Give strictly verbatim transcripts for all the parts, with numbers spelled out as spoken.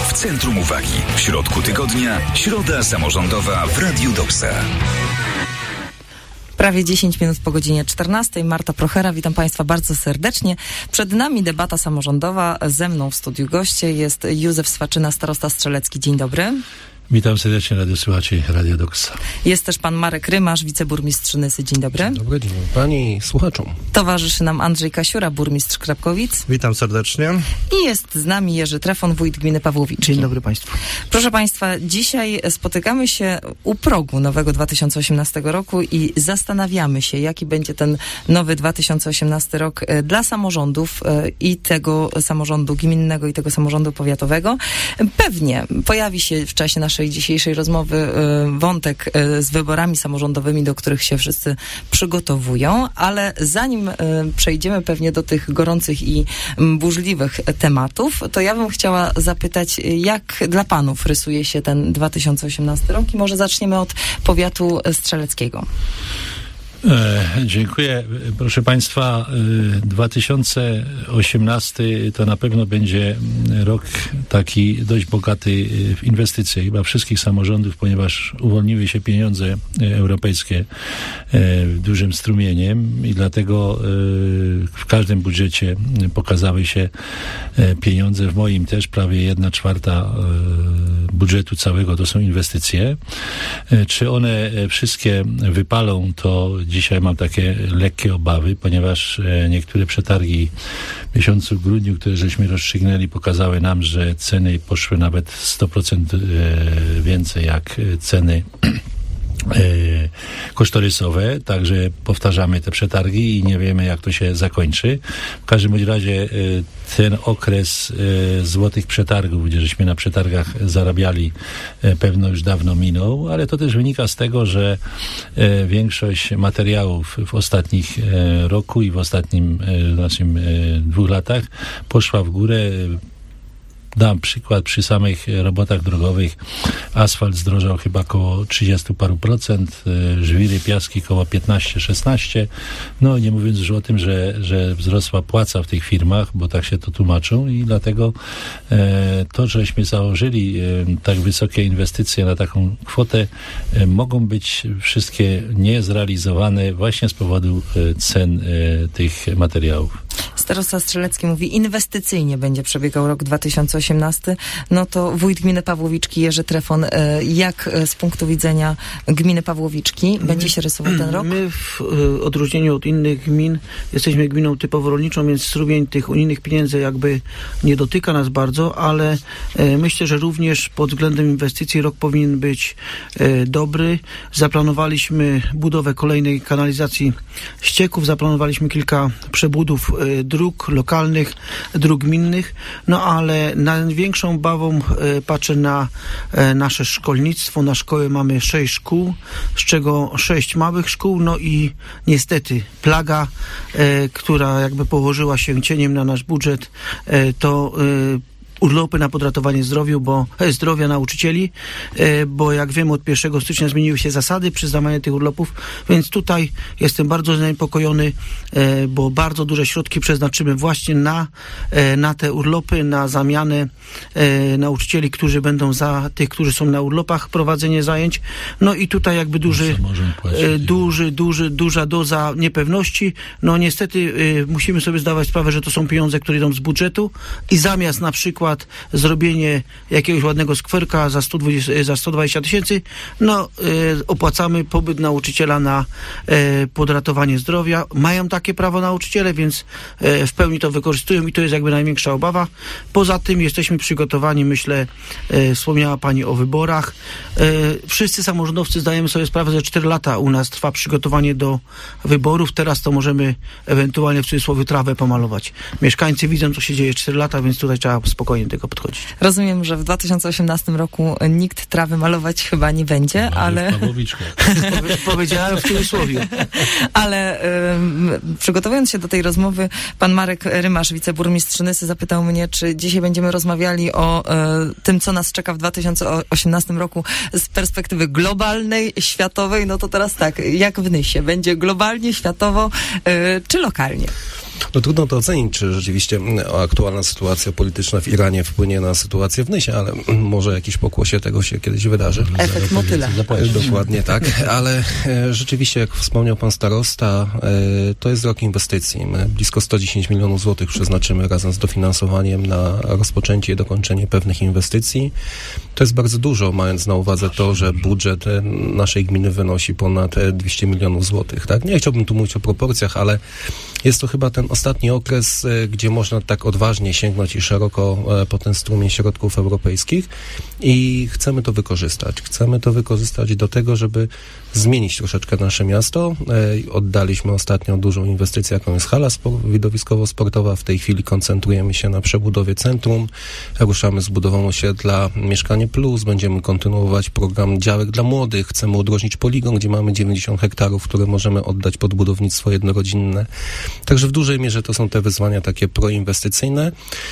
W centrum uwagi, w środku tygodnia, środa samorządowa w Radiu Doksa. Prawie dziesięć minut po godzinie czternastej. Marta Prochera, witam Państwa bardzo serdecznie. Przed nami debata samorządowa. Ze mną w studiu goście jest Józef Swaczyna, starosta strzelecki. Dzień dobry. Witam serdecznie radiosłuchaczy Radio Doksa. Jest też pan Marek Rymasz, wiceburmistrz Nysy. Dzień dobry. Dzień dobry, dzień dobry pani i słuchaczom. Towarzyszy nam Andrzej Kasiura, burmistrz Krapkowic. Witam serdecznie. I jest z nami Jerzy Trefon, wójt gminy Pawłowiczki. Dzień dobry Państwu. Proszę Państwa, dzisiaj spotykamy się u progu nowego dwa tysiące osiemnastego roku i zastanawiamy się, jaki będzie ten nowy dwa tysiące osiemnasty rok dla samorządów i tego samorządu gminnego i tego samorządu powiatowego. Pewnie pojawi się w czasie naszej dzisiejszej rozmowy wątek z wyborami samorządowymi, do których się wszyscy przygotowują, ale zanim przejdziemy pewnie do tych gorących i burzliwych tematów, to ja bym chciała zapytać, jak dla panów rysuje się ten dwa tysiące osiemnasty rok i może zaczniemy od powiatu strzeleckiego. E, dziękuję. Proszę Państwa, e, dwa tysiące osiemnasty to na pewno będzie rok taki dość bogaty w inwestycje chyba wszystkich samorządów, ponieważ uwolniły się pieniądze europejskie e, w dużym strumieniem i dlatego e, w każdym budżecie pokazały się e, pieniądze, w moim też prawie jedna czwarta e, budżetu całego to są inwestycje. E, czy one wszystkie wypalą, to dzisiaj mam takie lekkie obawy, ponieważ e, niektóre przetargi w miesiącu grudniu, które żeśmy rozstrzygnęli, pokazały nam, że ceny poszły nawet sto procent e, więcej jak ceny e, kosztorysowe, także powtarzamy te przetargi i nie wiemy, jak to się zakończy. W każdym bądź razie e, ten okres e, złotych przetargów, gdzie żeśmy na przetargach zarabiali, e, pewno już dawno minął, ale to też wynika z tego, że e, większość materiałów w ostatnich e, roku i w ostatnim e, naszym e, dwóch latach poszła w górę. Dam przykład, przy samych robotach drogowych asfalt zdrożał chyba około trzydzieści paru procent, żwiry, piaski około piętnaście szesnaście. No nie mówiąc już o tym, że, że wzrosła płaca w tych firmach, bo tak się to tłumaczą i dlatego e, to, żeśmy założyli e, tak wysokie inwestycje na taką kwotę, e, mogą być wszystkie niezrealizowane właśnie z powodu e, cen e, tych materiałów. Starosta Strzelecki mówi, inwestycyjnie będzie przebiegał rok dwa tysiące osiemnasty. No to wójt gminy Pawłowiczki, Jerzy Trefon, jak z punktu widzenia gminy Pawłowiczki będzie my, się rysował ten rok? My w y, odróżnieniu od innych gmin jesteśmy gminą typowo rolniczą, więc strumień tych unijnych pieniędzy jakby nie dotyka nas bardzo, ale y, myślę, że również pod względem inwestycji rok powinien być y, dobry. Zaplanowaliśmy budowę kolejnej kanalizacji ścieków, zaplanowaliśmy kilka przebudów y, dróg lokalnych, dróg gminnych, no ale największą obawą e, patrzę na e, nasze szkolnictwo. Na szkoły mamy sześć szkół, z czego sześć małych szkół, no i niestety plaga, e, która jakby położyła się cieniem na nasz budżet, e, to e, urlopy na podratowanie zdrowiu, bo, e, zdrowia nauczycieli, e, bo jak wiemy od pierwszego stycznia zmieniły się zasady przyznawania tych urlopów, więc tutaj jestem bardzo zaniepokojony, e, bo bardzo duże środki przeznaczymy właśnie na, e, na te urlopy, na zamianę e, nauczycieli, którzy będą za tych, którzy są na urlopach, prowadzenie zajęć. No i tutaj jakby duży, e, duży, duży, duża doza niepewności. No niestety e, musimy sobie zdawać sprawę, że to są pieniądze, które idą z budżetu i zamiast na przykład zrobienie jakiegoś ładnego skwerka za sto dwadzieścia, za sto dwadzieścia tysięcy, no y, opłacamy pobyt nauczyciela na y, podratowanie zdrowia. Mają takie prawo nauczyciele, więc y, w pełni to wykorzystują i to jest jakby największa obawa. Poza tym jesteśmy przygotowani, myślę, y, wspomniała pani o wyborach. Y, wszyscy samorządowcy zdajemy sobie sprawę, że cztery lata u nas trwa przygotowanie do wyborów. Teraz to możemy ewentualnie w cudzysłowie trawę pomalować. Mieszkańcy widzą, co się dzieje cztery lata, więc tutaj trzeba spokojnie do tego podchodzić. Rozumiem, że w dwa tysiące osiemnastym roku nikt trawy malować chyba nie będzie, Może ale... Powiedziałem w cudzysłowie. Ale um, przygotowując się do tej rozmowy, pan Marek Rymasz, wiceburmistrz Nysy, zapytał mnie, czy dzisiaj będziemy rozmawiali o e, tym, co nas czeka w dwa tysiące osiemnastym roku z perspektywy globalnej, światowej. No to teraz tak, jak w Nysie? Będzie globalnie, światowo e, czy lokalnie? No trudno to ocenić, czy rzeczywiście aktualna sytuacja polityczna w Iranie wpłynie na sytuację w Nysie, ale może jakiś pokłosie tego się kiedyś wydarzy. Efekt motyla. Dokładnie tak, ale e, rzeczywiście, jak wspomniał pan starosta, e, to jest rok inwestycji. My blisko sto dziesięć milionów złotych przeznaczymy razem z dofinansowaniem na rozpoczęcie i dokończenie pewnych inwestycji. To jest bardzo dużo, mając na uwadze to, że budżet naszej gminy wynosi ponad dwieście milionów złotych. Tak? Nie chciałbym tu mówić o proporcjach, ale jest to chyba ten ostatni okres, gdzie można tak odważnie sięgnąć i szeroko po ten strumień środków europejskich i chcemy to wykorzystać. Chcemy to wykorzystać do tego, żeby zmienić troszeczkę nasze miasto. Oddaliśmy ostatnio dużą inwestycję, jaką jest hala widowiskowo-sportowa. W tej chwili koncentrujemy się na przebudowie centrum. Ruszamy z budową osiedla Mieszkanie Plus. Będziemy kontynuować program działek dla młodych. Chcemy udrożnić poligon, gdzie mamy dziewięćdziesiąt hektarów, które możemy oddać pod budownictwo jednorodzinne. Także w dużej mierze to są te wyzwania takie proinwestycyjne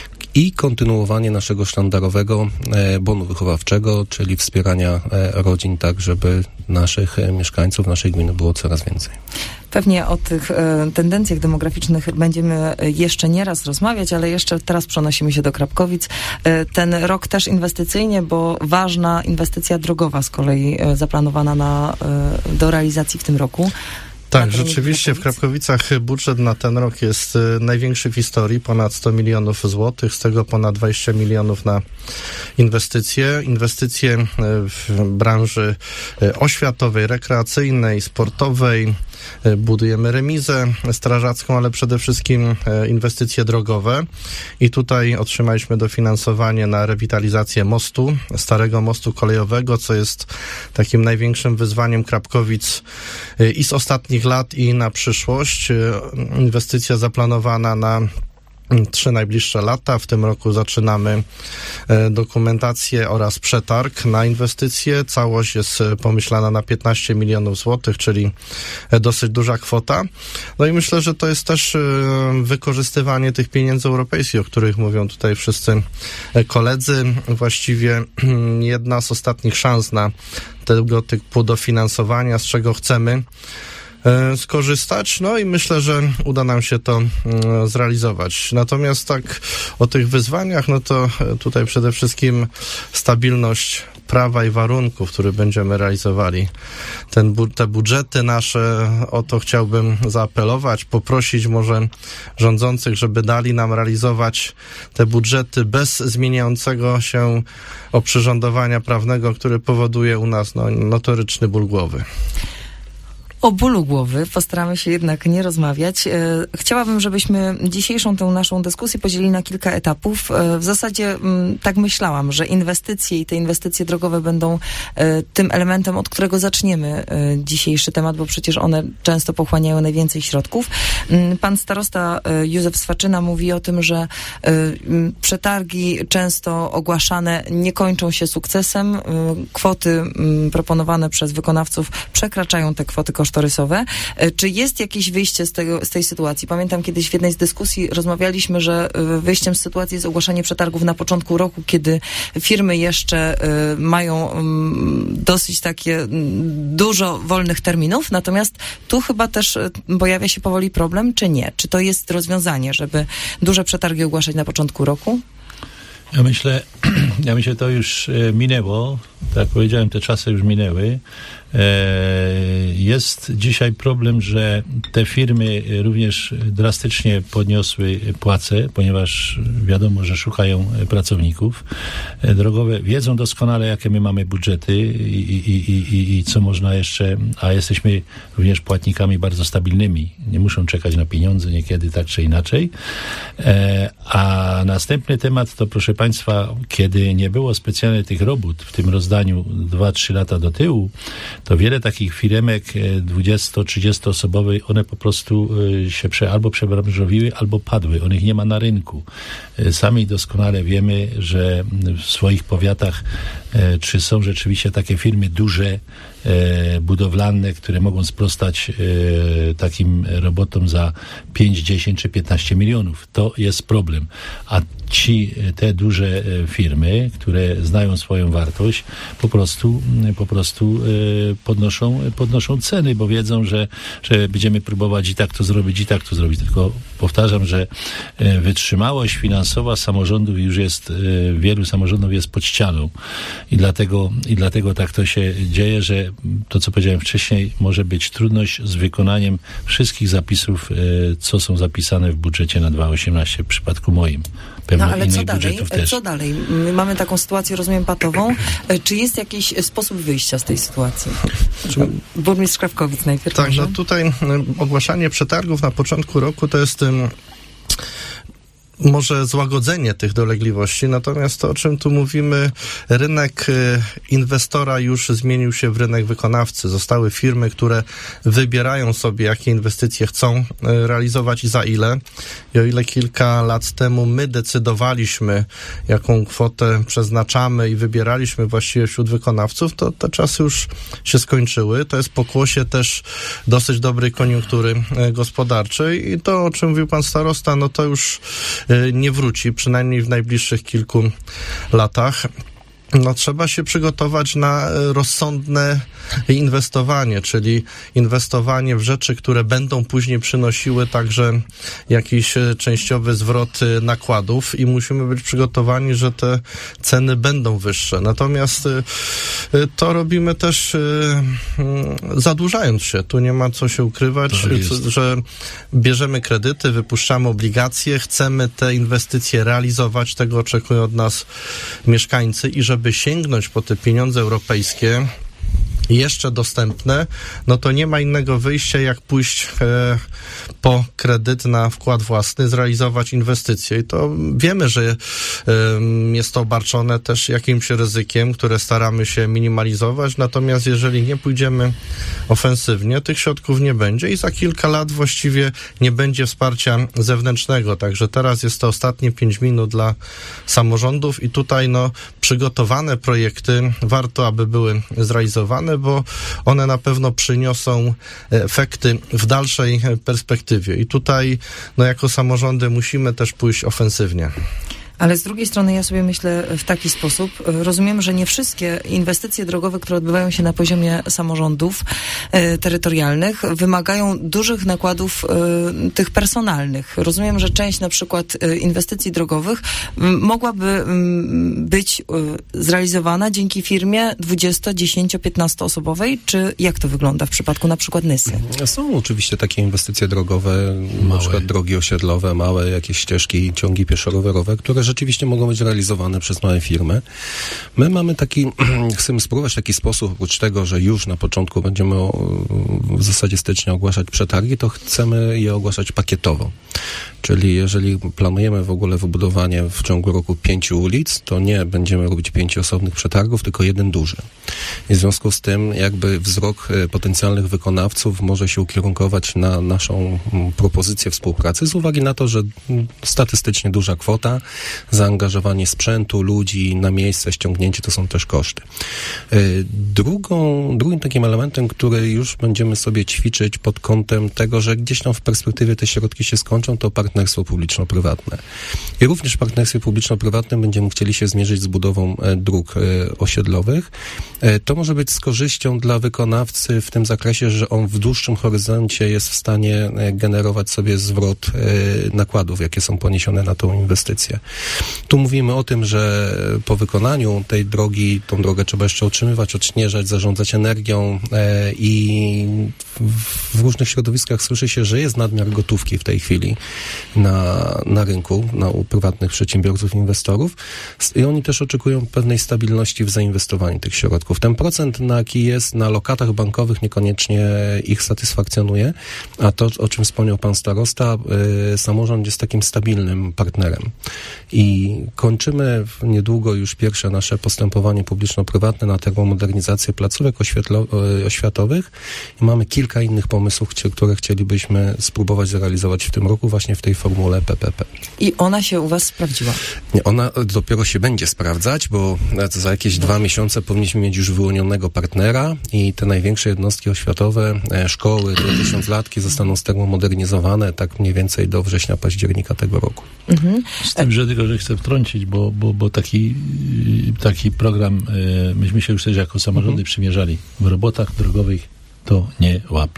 i kontynuowanie naszego sztandarowego bonu wychowawczego, czyli wspierania rodzin tak, żeby naszych mieszkańców, naszej gminy było coraz więcej. Pewnie o tych e, tendencjach demograficznych będziemy jeszcze nie raz rozmawiać, ale jeszcze teraz przenosimy się do Krapkowic. E, ten rok też inwestycyjnie, bo ważna inwestycja drogowa z kolei e, zaplanowana na, e, do realizacji w tym roku. Tak, rzeczywiście w Krapkowicach budżet na ten rok jest największy w historii, ponad sto milionów złotych, z tego ponad dwadzieścia milionów na inwestycje. Inwestycje w branży oświatowej, rekreacyjnej, sportowej. Budujemy remizę strażacką, ale przede wszystkim inwestycje drogowe i tutaj otrzymaliśmy dofinansowanie na rewitalizację mostu, starego mostu kolejowego, co jest takim największym wyzwaniem Krapkowic i z ostatnich lat i na przyszłość. Inwestycja zaplanowana na trzy najbliższe lata. W tym roku zaczynamy dokumentację oraz przetarg na inwestycje. Całość jest pomyślana na piętnaście milionów złotych, czyli dosyć duża kwota. No i myślę, że to jest też wykorzystywanie tych pieniędzy europejskich, o których mówią tutaj wszyscy koledzy. Właściwie jedna z ostatnich szans na tego typu dofinansowania, z czego chcemy skorzystać, no i myślę, że uda nam się to zrealizować. Natomiast tak o tych wyzwaniach, no to tutaj przede wszystkim stabilność prawa i warunków, które będziemy realizowali. Ten, te budżety nasze, o to chciałbym zaapelować, poprosić może rządzących, żeby dali nam realizować te budżety bez zmieniającego się oprzyrządowania prawnego, które powoduje u nas no, notoryczny ból głowy. O bólu głowy postaramy się jednak nie rozmawiać. Chciałabym, żebyśmy dzisiejszą tę naszą dyskusję podzielili na kilka etapów. W zasadzie tak myślałam, że inwestycje i te inwestycje drogowe będą tym elementem, od którego zaczniemy dzisiejszy temat, bo przecież one często pochłaniają najwięcej środków. Pan starosta Józef Swaczyna mówi o tym, że przetargi często ogłaszane nie kończą się sukcesem. Kwoty proponowane przez wykonawców przekraczają te kwoty kosztorysowe. Czy jest jakieś wyjście z, tego, z tej sytuacji? Pamiętam kiedyś w jednej z dyskusji rozmawialiśmy, że wyjściem z sytuacji jest ogłaszanie przetargów na początku roku, kiedy firmy jeszcze y, mają y, dosyć takie y, dużo wolnych terminów, natomiast tu chyba też y, pojawia się powoli problem, czy nie? Czy to jest rozwiązanie, żeby duże przetargi ogłaszać na początku roku? Ja myślę, ja myślę, to już minęło. Tak jak powiedziałem, te czasy już minęły. Jest dzisiaj problem, że te firmy również drastycznie podniosły płace, ponieważ wiadomo, że szukają pracowników. Drogowe wiedzą doskonale, jakie my mamy budżety i, i, i, i co można jeszcze, a jesteśmy również płatnikami bardzo stabilnymi. Nie muszą czekać na pieniądze niekiedy tak czy inaczej. A następny temat to, proszę Państwa, kiedy nie było specjalnie tych robót w tym rozdaniu dwa trzy lata do tyłu, to wiele takich firemek dwudziesto-trzydziesto osobowej, one po prostu się prze, albo przebranżowiły, albo padły. One ich nie ma na rynku. Sami doskonale wiemy, że w swoich powiatach czy są rzeczywiście takie firmy duże, budowlane, które mogą sprostać takim robotom za pięć, dziesięć czy piętnaście milionów. To jest problem. A ci, te duże firmy, które znają swoją wartość, po prostu, po prostu podnoszą, podnoszą ceny, bo wiedzą, że, że będziemy próbować i tak to zrobić, i tak to zrobić. Tylko powtarzam, że e, wytrzymałość finansowa samorządów już jest, e, wielu samorządów jest pod ścianą i dlatego, i dlatego tak to się dzieje, że to, co powiedziałem wcześniej, może być trudność z wykonaniem wszystkich zapisów, e, co są zapisane w budżecie na dwa tysiące osiemnasty w przypadku moim. Pewno no ale innych co dalej? budżetów też. Co dalej? My mamy taką sytuację, rozumiem, patową. E, Czy jest jakiś sposób wyjścia z tej sytuacji? Burmistrz Krawkowic najpierw. Tak, może? no tutaj y, ogłaszanie przetargów na początku roku to jest ym, może złagodzenie tych dolegliwości, natomiast to, o czym tu mówimy, rynek y, inwestora już zmienił się w rynek wykonawcy. Zostały firmy, które wybierają sobie, jakie inwestycje chcą y, realizować i za ile. I o ile kilka lat temu my decydowaliśmy, jaką kwotę przeznaczamy i wybieraliśmy właściwie wśród wykonawców, to te czasy już się skończyły. To jest pokłosie też dosyć dobrej koniunktury y, gospodarczej i to, o czym mówił pan starosta, no to już nie wróci, przynajmniej w najbliższych kilku latach. No, trzeba się przygotować na rozsądne inwestowanie, czyli inwestowanie w rzeczy, które będą później przynosiły także jakiś częściowy zwrot nakładów i musimy być przygotowani, że te ceny będą wyższe. Natomiast to robimy też zadłużając się. Tu nie ma co się ukrywać, że bierzemy kredyty, wypuszczamy obligacje, chcemy te inwestycje realizować, tego oczekują od nas mieszkańcy i żeby sięgnąć po te pieniądze europejskie jeszcze dostępne, no to nie ma innego wyjścia, jak pójść e, po kredyt na wkład własny, zrealizować inwestycje. I to wiemy, że e, jest to obarczone też jakimś ryzykiem, które staramy się minimalizować, natomiast jeżeli nie pójdziemy ofensywnie, tych środków nie będzie i za kilka lat właściwie nie będzie wsparcia zewnętrznego. Także teraz jest to ostatnie pięć minut dla samorządów i tutaj no przygotowane projekty warto, aby były zrealizowane, bo one na pewno przyniosą efekty w dalszej perspektywie. I tutaj, no jako samorządy musimy też pójść ofensywnie. Ale z drugiej strony ja sobie myślę w taki sposób, rozumiem, że nie wszystkie inwestycje drogowe, które odbywają się na poziomie samorządów e, terytorialnych, wymagają dużych nakładów e, tych personalnych. Rozumiem, że część na przykład e, inwestycji drogowych m, mogłaby m, być e, zrealizowana dzięki firmie dwudziesto, dziesięcio, piętnasto osobowej, czy jak to wygląda w przypadku na przykład Nysy? Są oczywiście takie inwestycje drogowe, małe. Na przykład drogi osiedlowe, małe jakieś ścieżki, ciągi pieszo-rowerowe, które rzeczywiście mogą być realizowane przez małe firmy. My mamy taki, chcemy spróbować taki sposób, oprócz tego, że już na początku będziemy o, w zasadzie stycznia ogłaszać przetargi, to chcemy je ogłaszać pakietowo. Czyli jeżeli planujemy w ogóle wybudowanie w ciągu roku pięciu ulic, to nie będziemy robić pięciu osobnych przetargów, tylko jeden duży. I w związku z tym jakby wzrok potencjalnych wykonawców może się ukierunkować na naszą propozycję współpracy z uwagi na to, że statystycznie duża kwota, zaangażowanie sprzętu, ludzi na miejsce, ściągnięcie to są też koszty. Drugą, drugim takim elementem, który już będziemy sobie ćwiczyć pod kątem tego, że gdzieś tam w perspektywie te środki się skończą, to partnerstwo publiczno-prywatne. I również w partnerstwie publiczno-prywatnym będziemy chcieli się zmierzyć z budową dróg osiedlowych. To może być z korzyścią dla wykonawcy w tym zakresie, że on w dłuższym horyzoncie jest w stanie generować sobie zwrot nakładów, jakie są poniesione na tą inwestycję. Tu mówimy o tym, że po wykonaniu tej drogi, tą drogę trzeba jeszcze utrzymywać, odśnieżać, zarządzać energią e, i w, w różnych środowiskach słyszy się, że jest nadmiar gotówki w tej chwili na, na rynku, na, u prywatnych przedsiębiorców, inwestorów i oni też oczekują pewnej stabilności w zainwestowaniu tych środków. Ten procent, na jaki jest na lokatach bankowych, niekoniecznie ich satysfakcjonuje, a to, o czym wspomniał pan starosta, y, samorząd jest takim stabilnym partnerem. I kończymy niedługo już pierwsze nasze postępowanie publiczno-prywatne na termomodernizację placówek oświetlo- oświatowych i mamy kilka innych pomysłów, które chcielibyśmy spróbować zrealizować w tym roku właśnie w tej formule P P P. I ona się u was sprawdziła? Nie, ona dopiero się będzie sprawdzać, bo za jakieś dwa miesiące powinniśmy mieć już wyłonionego partnera i te największe jednostki oświatowe, szkoły, te tysiąclatki zostaną stermomodernizowane tak mniej więcej do września, października tego roku. Mhm. Z tym, że tylko, że chcę wtrącić, bo, bo, bo taki, taki program myśmy się już też jako samorządy mhm. przymierzali. W robotach drogowych to nie łapie.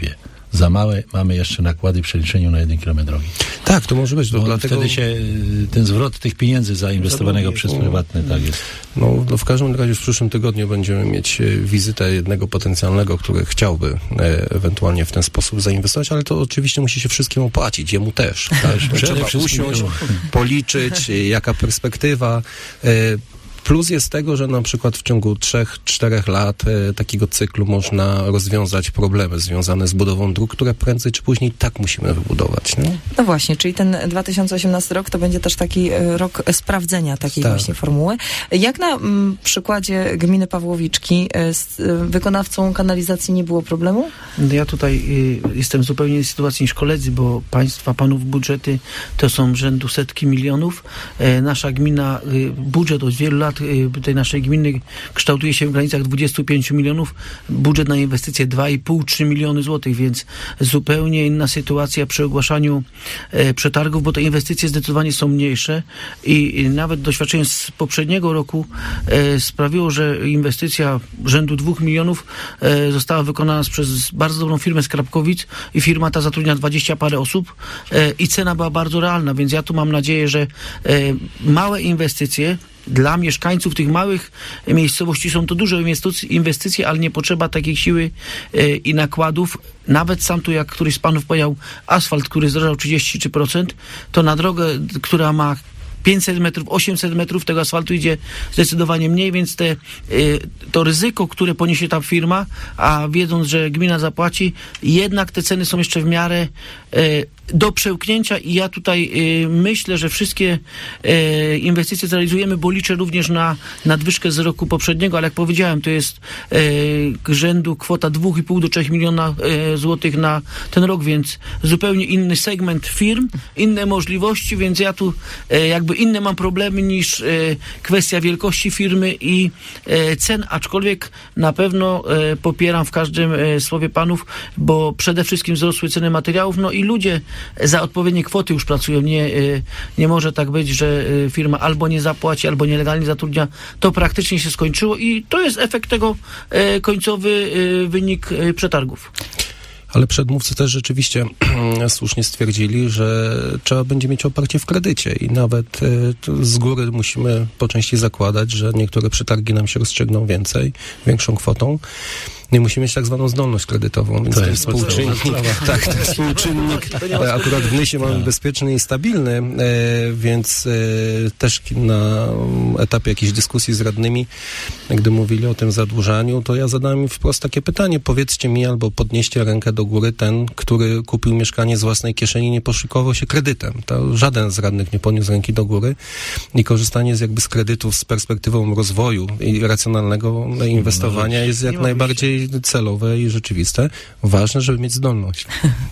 za małe mamy jeszcze nakłady w przeliczeniu na jeden kilometr drogi. Tak, to może być. To Bo dlatego... wtedy się ten zwrot tych pieniędzy zainwestowanego przez prywatne, tak jest. No, no w każdym razie w przyszłym tygodniu będziemy mieć wizytę jednego potencjalnego, który chciałby e, ewentualnie w ten sposób zainwestować, ale to oczywiście musi się wszystkim opłacić, jemu też. Tak? Trzeba usiąść, policzyć, jaka perspektywa. E, Plus jest tego, że na przykład w ciągu trzech, czterech lat e, takiego cyklu można rozwiązać problemy związane z budową dróg, które prędzej czy później tak musimy wybudować. Nie? No właśnie, czyli ten dwa tysiące osiemnasty rok to będzie też taki e, rok sprawdzenia takiej tak. właśnie formuły. Jak na m, przykładzie gminy Pawłowiczki e, z e, wykonawcą kanalizacji nie było problemu? Ja tutaj y, jestem w zupełnie innej sytuacji niż koledzy, bo państwa, panów budżety to są rzędu setki milionów. E, nasza gmina, y, budżet od wielu lat tej naszej gminy kształtuje się w granicach dwudziestu pięciu milionów, budżet na inwestycje dwa i pół do trzech miliony złotych, więc zupełnie inna sytuacja przy ogłaszaniu e, przetargów, bo te inwestycje zdecydowanie są mniejsze i, i nawet doświadczenie z poprzedniego roku e, sprawiło, że inwestycja rzędu dwóch milionów e, została wykonana przez bardzo dobrą firmę z Krapkowic i firma ta zatrudnia dwadzieścia parę osób e, i cena była bardzo realna, więc ja tu mam nadzieję, że e, małe inwestycje dla mieszkańców tych małych miejscowości są to duże inwestycje, ale nie potrzeba takiej siły e, i nakładów. Nawet sam tu, jak któryś z panów powiedział, asfalt, który zdrożał trzydzieści trzy procent, to na drogę, która ma pięćset metrów, osiemset metrów tego asfaltu idzie zdecydowanie mniej, więc te, y, to ryzyko, które poniesie ta firma, a wiedząc, że gmina zapłaci, jednak te ceny są jeszcze w miarę y, do przełknięcia i ja tutaj y, myślę, że wszystkie y, inwestycje zrealizujemy, bo liczę również na nadwyżkę z roku poprzedniego, ale jak powiedziałem, to jest y, rzędu kwota dwa i pół do trzech miliona y, złotych na ten rok, więc zupełnie inny segment firm, inne możliwości, więc ja tu y, jakby inne mam problemy niż y, kwestia wielkości firmy i y, cen, aczkolwiek na pewno y, popieram w każdym y, słowie panów, bo przede wszystkim wzrosły ceny materiałów, no i ludzie za odpowiednie kwoty już pracują. Nie, y, nie może tak być, że y, firma albo nie zapłaci, albo nielegalnie zatrudnia. To praktycznie się skończyło i to jest efekt tego y, końcowy y, wynik y, przetargów. Ale przedmówcy też rzeczywiście słusznie stwierdzili, że trzeba będzie mieć oparcie w kredycie i nawet y, z góry musimy po części zakładać, że niektóre przetargi nam się rozstrzygną więcej, większą kwotą. Nie musimy mieć tak zwaną zdolność kredytową, więc to ten jest współczynnik, tak, ten współczynnik akurat w Nysie mamy bezpieczny i stabilny, e, więc e, też na etapie jakiejś dyskusji z radnymi, gdy mówili o tym zadłużaniu, to ja zadałem im wprost takie pytanie, powiedzcie mi albo podnieście rękę do góry ten, który kupił mieszkanie z własnej kieszeni, nie poszykował się kredytem. To żaden z radnych nie podniósł ręki do góry i korzystanie z jakby z kredytów z perspektywą rozwoju i racjonalnego inwestowania jest jak najbardziej celowe i rzeczywiste. Ważne, żeby mieć zdolność.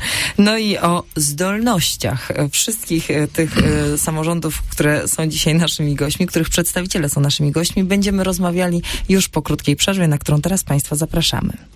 No i o zdolnościach wszystkich tych y, samorządów, które są dzisiaj naszymi gośćmi, których przedstawiciele są naszymi gośćmi, będziemy rozmawiali już po krótkiej przerwie, na którą teraz Państwa zapraszamy.